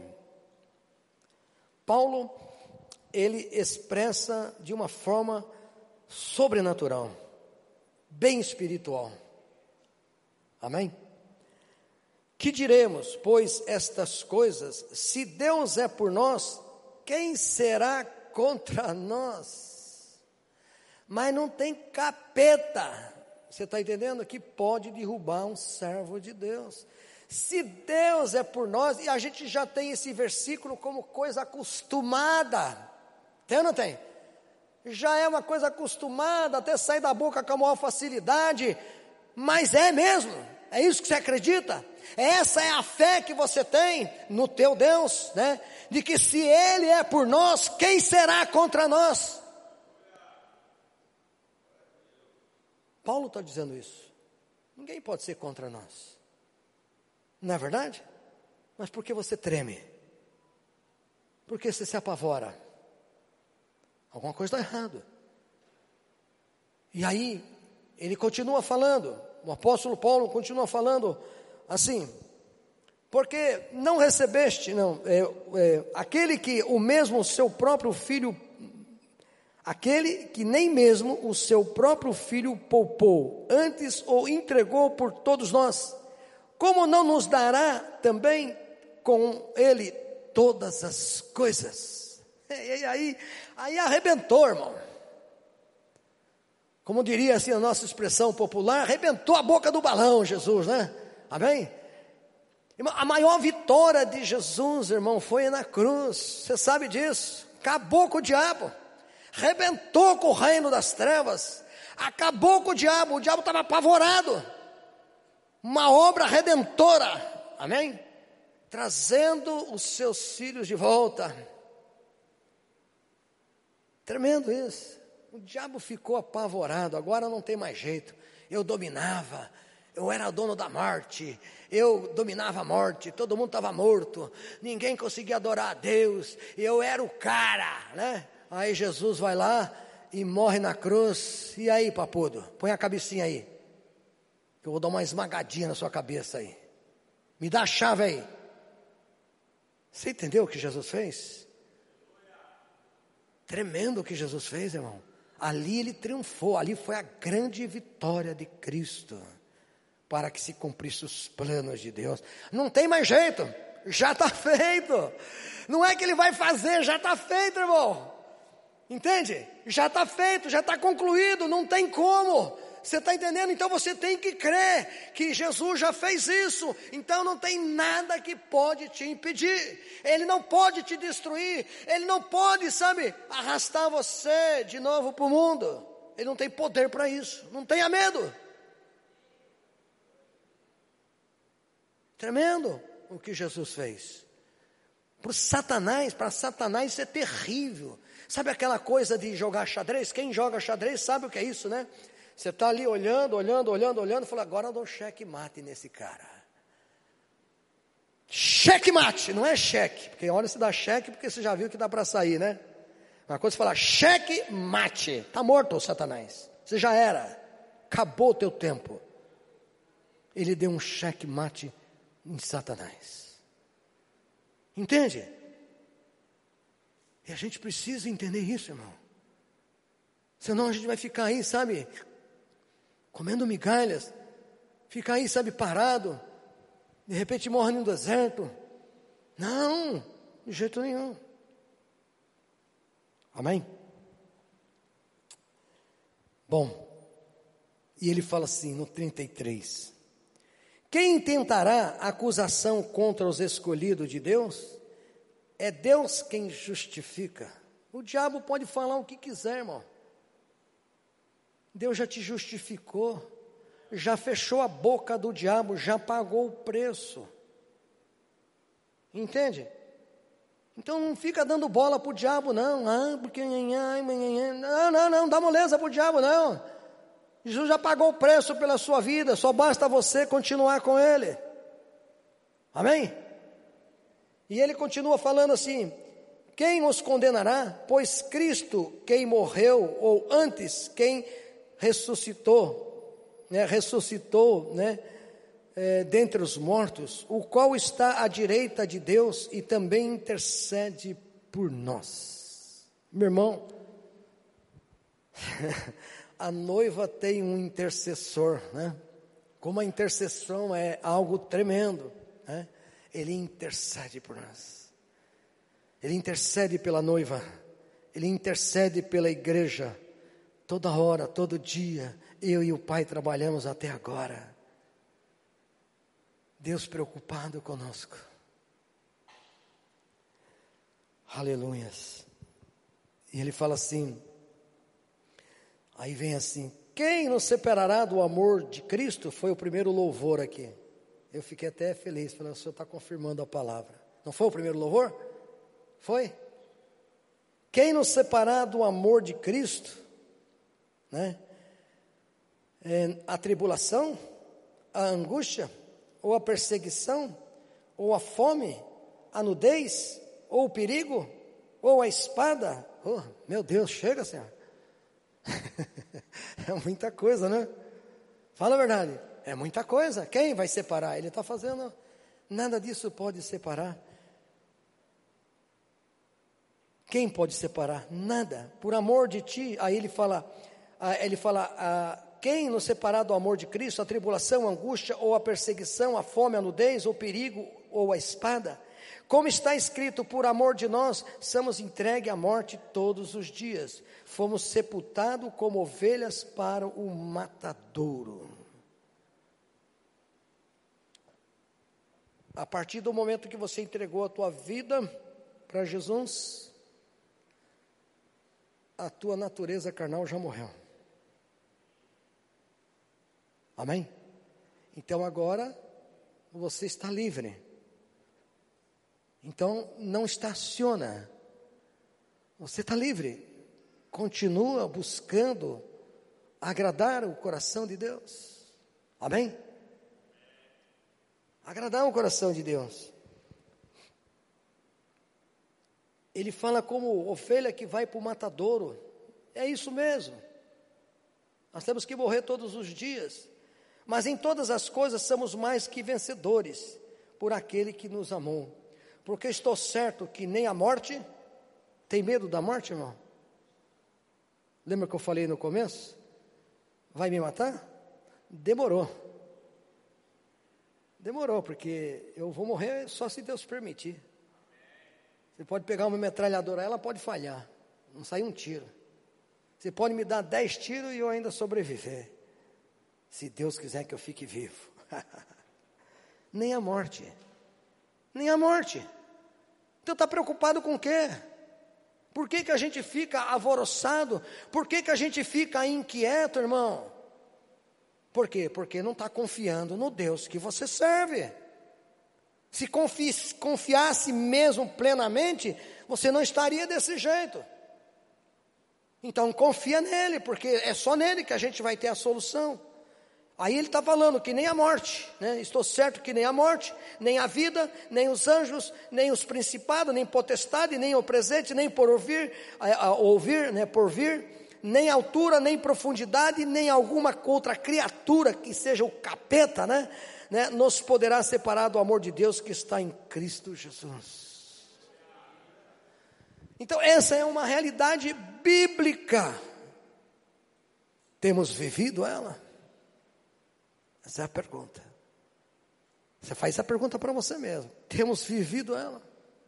Paulo, ele expressa de uma forma sobrenatural, bem espiritual. Amém? Que diremos, pois, estas coisas? Se Deus é por nós, quem será contra nós? Mas não tem capeta. Você está entendendo? Que pode derrubar um servo de Deus. Se Deus é por nós, e a gente já tem esse versículo como coisa acostumada. Tem ou não tem? Já é uma coisa acostumada, até sair da boca com a maior facilidade. Mas é mesmo? É isso que você acredita? Essa é a fé que você tem no teu Deus, né? De que se Ele é por nós, quem será contra nós? Paulo está dizendo isso. Ninguém pode ser contra nós. Não é verdade? Mas por que você treme? Por que você se apavora? Alguma coisa está errada. E aí, ele continua falando, o apóstolo Paulo continua falando assim, porque não recebeste, não, é, é, aquele que o mesmo seu próprio filho, aquele que nem mesmo o seu próprio filho poupou, antes o entregou por todos nós, como não nos dará também com ele todas as coisas? E aí, aí arrebentou, irmão. Como diria assim a nossa expressão popular, arrebentou a boca do balão, Jesus, né? Amém? A maior vitória de Jesus, irmão, foi na cruz. Você sabe disso. Acabou com o diabo. Arrebentou com o reino das trevas. Acabou com o diabo. O diabo estava apavorado. Uma obra redentora. Amém? Trazendo os seus filhos de volta. Tremendo isso. O diabo ficou apavorado, agora não tem mais jeito. Eu dominava, eu era dono da morte, eu dominava a morte, todo mundo estava morto, ninguém conseguia adorar a Deus, eu era o cara, né? Aí Jesus vai lá e morre na cruz. E aí, papudo, põe a cabecinha aí, que eu vou dar uma esmagadinha na sua cabeça aí. Me dá a chave aí. Você entendeu o que Jesus fez? Tremendo o que Jesus fez, irmão. Ali ele triunfou, ali foi a grande vitória de Cristo, para que se cumprisse os planos de Deus. Não tem mais jeito, já está feito. Não é que ele vai fazer, já está feito, irmão. Entende? Já está feito, já está concluído, não tem como. Você está entendendo? Então você tem que crer que Jesus já fez isso. Então não tem nada que pode te impedir. Ele não pode te destruir. Ele não pode, sabe, arrastar você de novo para o mundo. Ele não tem poder para isso. Não tenha medo. Tremendo o que Jesus fez. Para Satanás, para Satanás isso é terrível. Sabe aquela coisa de jogar xadrez? Quem joga xadrez sabe o que é isso, né? Você está ali olhando, olhando, olhando, olhando, e fala, agora eu dou um cheque mate nesse cara. Cheque mate, não é cheque, porque olha se dá cheque, porque você já viu que dá para sair, né? Uma coisa é falar cheque mate, está morto, Satanás, você já era, acabou o teu tempo. Ele deu um cheque mate em Satanás, entende? E a gente precisa entender isso, irmão, senão a gente vai ficar aí, sabe, comendo migalhas, ficar aí, sabe, parado, de repente morre no deserto. Não, de jeito nenhum. Amém? Bom, e ele fala assim no trinta e três: quem intentará acusação contra os escolhidos de Deus? É Deus quem justifica. O diabo pode falar o que quiser, irmão. Deus já te justificou, já fechou a boca do diabo, já pagou o preço. Entende? Então não fica dando bola para o diabo, não. Ah, porque... Não, não, não, dá moleza para o diabo, não. Jesus já pagou o preço pela sua vida, só basta você continuar com Ele. Amém? E ele continua falando assim: quem os condenará? Pois Cristo, quem morreu, ou antes, quem ressuscitou, né, ressuscitou, né, é, dentre os mortos, o qual está à direita de Deus e também intercede por nós. Meu irmão, a noiva tem um intercessor, né? Como a intercessão é algo tremendo, né? Ele intercede por nós. Ele intercede pela noiva. Ele intercede pela igreja. Toda hora, todo dia, eu e o Pai trabalhamos até agora. Deus preocupado conosco. Aleluias. E ele fala assim, aí vem assim: quem nos separará do amor de Cristo? Foi o primeiro louvor aqui. Eu fiquei até feliz, falando, o senhor está confirmando a palavra. Não foi o primeiro louvor? Foi? Quem nos separar do amor de Cristo, né? É, a tribulação, a angústia, ou a perseguição, ou a fome, a nudez, ou o perigo, ou a espada. Oh, meu Deus, chega, Senhor. É muita coisa, né? Fala a verdade. É muita coisa. Quem vai separar? Ele está fazendo. Nada disso pode separar. Quem pode separar? Nada. Por amor de ti. Aí ele fala, ele fala, quem nos separar do amor de Cristo? A tribulação, a angústia, ou a perseguição, a fome, a nudez, ou o perigo, ou a espada. Como está escrito, por amor de nós, somos entregues à morte todos os dias. Fomos sepultados como ovelhas para o matadouro. A partir do momento que você entregou a tua vida para Jesus, a tua natureza carnal já morreu. Amém? Então agora você está livre. Então não estaciona. Você está livre. Continua buscando agradar o coração de Deus. Amém? Agradar o coração de Deus. Ele fala como ovelha que vai para o matadouro. É isso mesmo. Nós temos que morrer todos os dias. Mas em todas as coisas somos mais que vencedores por aquele que nos amou. Porque estou certo que nem a morte... Tem medo da morte, irmão? Lembra que eu falei no começo? Vai me matar? Demorou. Demorou, porque eu vou morrer só se Deus permitir. Você pode pegar uma metralhadora, ela pode falhar, não sai um tiro. Você pode me dar dez tiros e eu ainda sobreviver, se Deus quiser que eu fique vivo. Nem a morte, nem a morte. Então está preocupado com o quê? Por que que a gente fica alvoroçado? Por que que a gente fica inquieto, irmão? Por quê? Porque não está confiando no Deus que você serve. Se confi, confiasse mesmo plenamente, você não estaria desse jeito. Então confia nele, porque é só nele que a gente vai ter a solução. Aí ele está falando que nem a morte, né? Estou certo que nem a morte, nem a vida, nem os anjos, nem os principados, nem potestade, nem o presente, nem por ouvir, a, a, ouvir, né, por vir, nem altura, nem profundidade, nem alguma outra criatura que seja o capeta, né, né, nos poderá separar do amor de Deus que está em Cristo Jesus. Então essa é uma realidade bíblica. Temos vivido ela? Essa é a pergunta. Você faz essa pergunta para você mesmo. Temos vivido ela?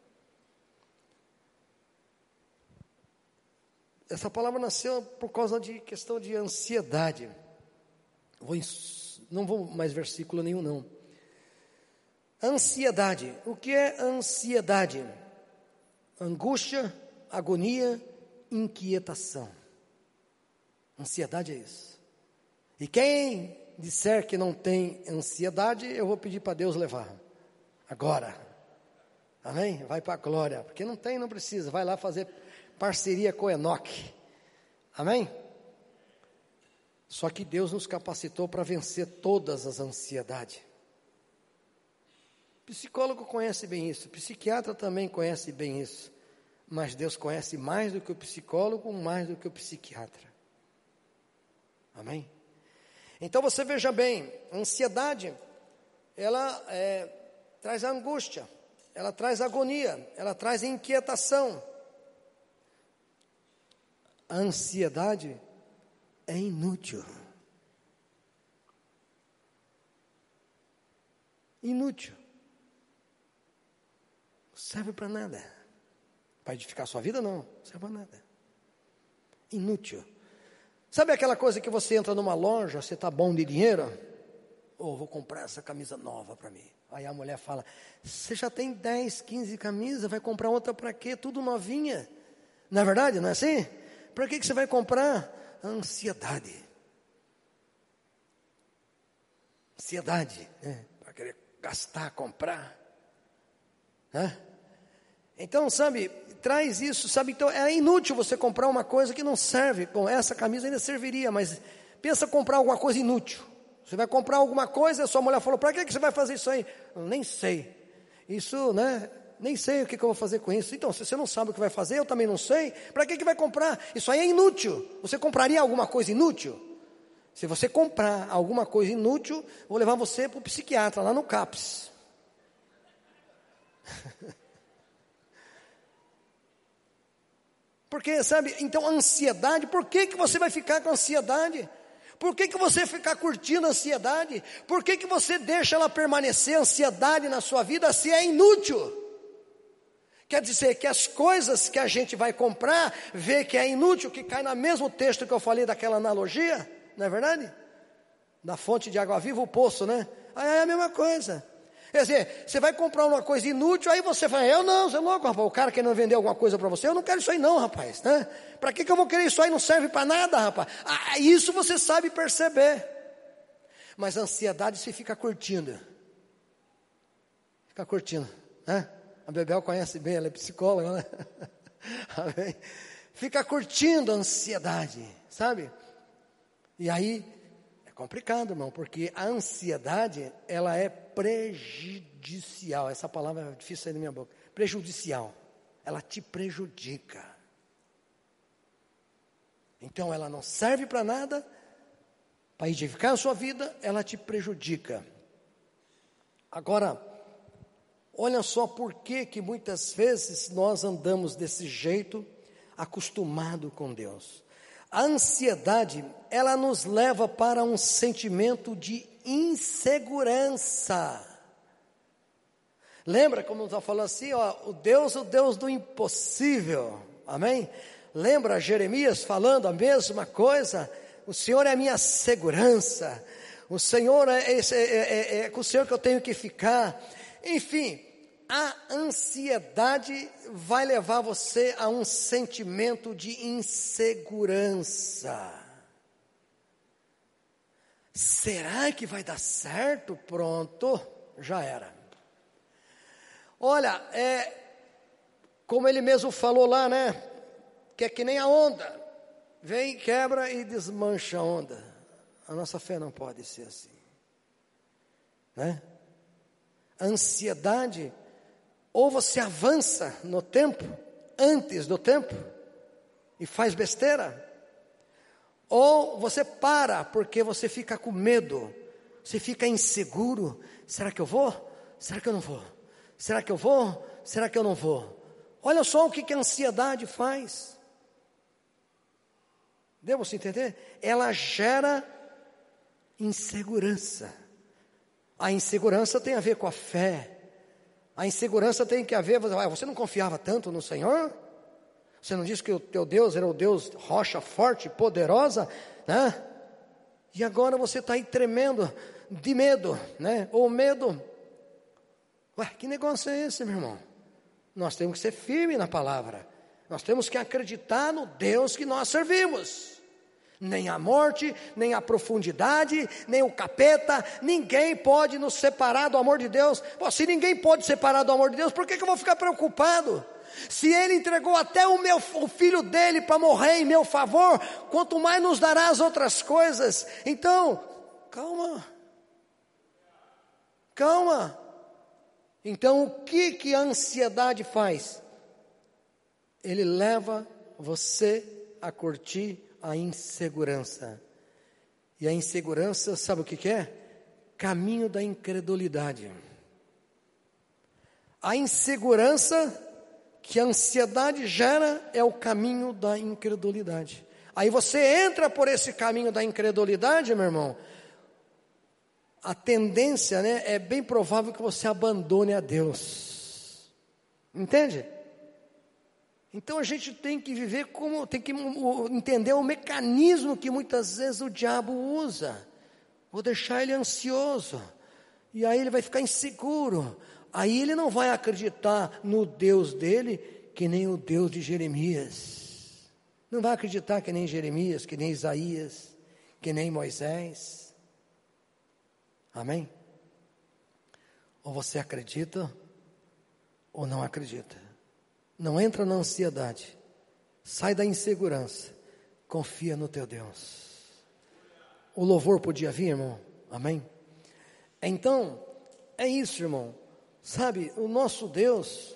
Essa palavra nasceu por causa de questão de ansiedade. Vou, não vou mais versículo nenhum não. Ansiedade. O que é ansiedade? Angústia, agonia, inquietação. Ansiedade é isso. E quem disser que não tem ansiedade, eu vou pedir para Deus levar. Agora. Amém? Vai para a glória. Porque não tem, não precisa. Vai lá fazer parceria com Enoque. Amém? Só que Deus nos capacitou para vencer todas as ansiedades. Psicólogo conhece bem isso. Psiquiatra também conhece bem isso. Mas Deus conhece mais do que o psicólogo, mais do que o psiquiatra. Amém? Então você veja bem, a ansiedade, ela é, traz angústia, ela traz agonia, ela traz inquietação. A ansiedade é inútil. Inútil. Não serve para nada. Para edificar a sua vida, não, não serve para nada. Inútil. Sabe aquela coisa que você entra numa loja, você está bom de dinheiro? Oh, vou comprar essa camisa nova para mim. Aí a mulher fala, você já tem dez, quinze camisas, vai comprar outra para quê? Tudo novinha. Não é verdade, não é assim? Para que, que você vai comprar? Ansiedade. Ansiedade, né? Para querer gastar, comprar. Né? Então, sabe, traz isso, sabe, então é inútil você comprar uma coisa que não serve. Bom, essa camisa ainda serviria, mas pensa comprar alguma coisa inútil. Você vai comprar alguma coisa, a sua mulher falou, para que, que você vai fazer isso aí? Eu nem sei. Isso, né, nem sei o que, que eu vou fazer com isso. Então, se você não sabe o que vai fazer, eu também não sei, para que, que vai comprar? Isso aí é inútil. Você compraria alguma coisa inútil? Se você comprar alguma coisa inútil, vou levar você para o psiquiatra, lá no CAPS. Porque, sabe, então a ansiedade, por que, que você vai ficar com ansiedade? Por que, que você ficar curtindo a ansiedade? Por que, que você deixa ela permanecer, a ansiedade na sua vida, se é inútil? Quer dizer que as coisas que a gente vai comprar, vê que é inútil, que cai no mesmo texto que eu falei daquela analogia, não é verdade? Da fonte de água viva, o poço, né? Aí é a mesma coisa. Quer dizer, você vai comprar uma coisa inútil, aí você fala, eu não, você é louco, rapaz, o cara querendo vender alguma coisa para você, eu não quero isso aí não, rapaz, né? Para que, que eu vou querer isso aí, não serve para nada, rapaz. Ah, isso você sabe perceber. Mas a ansiedade se fica curtindo. Fica curtindo, né? A Bebel conhece bem, ela é psicóloga, né? Amém? Fica curtindo a ansiedade, sabe? E aí, é complicado, irmão, porque a ansiedade, ela é prejudicial. Essa palavra é difícil sair da minha boca. Prejudicial. Ela te prejudica. Então, ela não serve para nada, para edificar a sua vida, ela te prejudica. Agora, olha só por que que muitas vezes nós andamos desse jeito, acostumado com Deus. A ansiedade, ela nos leva para um sentimento de insegurança. Lembra como nós falamos assim, ó, o Deus, o Deus do impossível, amém? Lembra Jeremias falando a mesma coisa? O Senhor é a minha segurança, o Senhor é, é, é, é com o Senhor que eu tenho que ficar. Enfim, a ansiedade vai levar você a um sentimento de insegurança. Será que vai dar certo? Pronto, já era. Olha, é, como ele mesmo falou lá, né? Que é que nem a onda. Vem, quebra e desmancha a onda. A nossa fé não pode ser assim, né? A ansiedade, ou você avança no tempo, antes do tempo, e faz besteira, ou você para porque você fica com medo, você fica inseguro. Será que eu vou? Será que eu não vou? Será que eu vou? Será que eu não vou? Olha só o que, que a ansiedade faz. Devo se entender? Ela gera insegurança. A insegurança tem a ver com a fé. A insegurança tem que haver, você não confiava tanto no Senhor? Você não disse que o teu Deus era o Deus rocha forte, poderosa, né? E agora você está aí tremendo de medo, né? Ou medo. Ué, que negócio é esse, meu irmão? Nós temos que ser firmes na palavra. Nós temos que acreditar no Deus que nós servimos. Nem a morte, nem a profundidade, nem o capeta, ninguém pode nos separar do amor de Deus. Pô, se ninguém pode separar do amor de Deus, por que, que eu vou ficar preocupado? Se Ele entregou até o, meu, o filho dele para morrer em meu favor, quanto mais nos dará as outras coisas. Então, calma, calma. Então, o que, que a ansiedade faz? Ele leva você a curtir a insegurança. E a insegurança, sabe o que, que é? Caminho da incredulidade. A insegurança que a ansiedade gera é o caminho da incredulidade. Aí você entra por esse caminho da incredulidade, meu irmão, a tendência, né, é bem provável que você abandone a Deus. Entende? Então a gente tem que viver como, tem que entender o mecanismo que muitas vezes o diabo usa. Vou deixar ele ansioso, e aí ele vai ficar inseguro. Aí ele não vai acreditar no Deus dele, que nem o Deus de Jeremias. Não vai acreditar que nem Jeremias, que nem Isaías, que nem Moisés. Amém? Ou você acredita, ou não acredita. Não entra na ansiedade. Sai da insegurança. Confia no teu Deus. O louvor podia vir, irmão? Amém? Então, é isso, irmão. Sabe, o nosso Deus,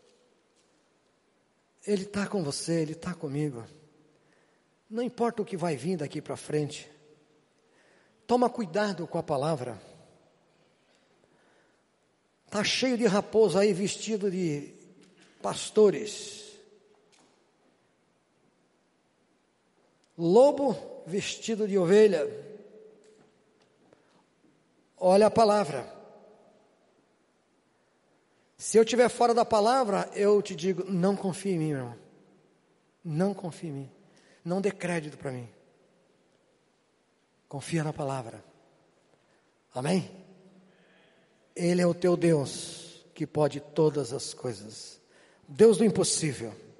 Ele está com você, Ele está comigo. Não importa o que vai vir daqui para frente. Toma cuidado com a palavra. Está cheio de raposo aí vestido de pastores. Lobo vestido de ovelha. Olha a palavra. Se eu estiver fora da palavra, eu te digo, não confie em mim, meu irmão. Não confie em mim. Não dê crédito para mim. Confia na palavra. Amém? Ele é o teu Deus, que pode todas as coisas. Deus do impossível.